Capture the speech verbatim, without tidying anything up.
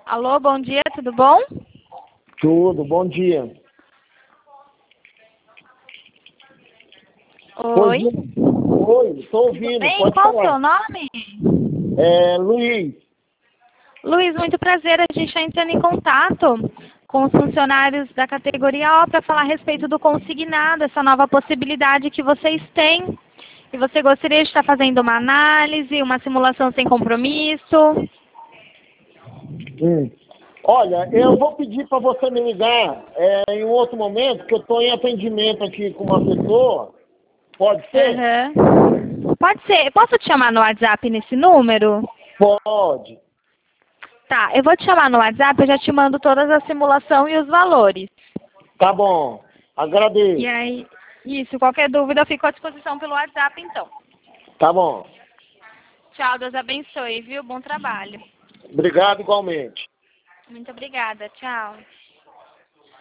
Alô, bom dia, tudo bom? Tudo, bom dia. Oi. Oi, estou ouvindo, Bem, pode qual o falar. seu nome? É, Luiz, Luiz, muito prazer, a gente está entrando em contato com os funcionários da categoria O para falar a respeito do consignado, essa nova possibilidade que vocês têm. E você gostaria de estar fazendo uma análise, uma simulação sem compromisso? hum. Olha, eu vou pedir para você me ligar é, em um outro momento, que eu estou em atendimento aqui com uma pessoa. Pode ser? Uhum. Pode ser. Posso te chamar no WhatsApp nesse número? Pode. Tá, eu vou te chamar no WhatsApp, eu já te mando todas a simulação e os valores. Tá bom, E agradeço. aí, isso, qualquer dúvida eu fico à disposição pelo WhatsApp, então. Tá bom. Tchau, Deus abençoe, viu? Bom trabalho. Obrigado igualmente. Muito obrigada, tchau.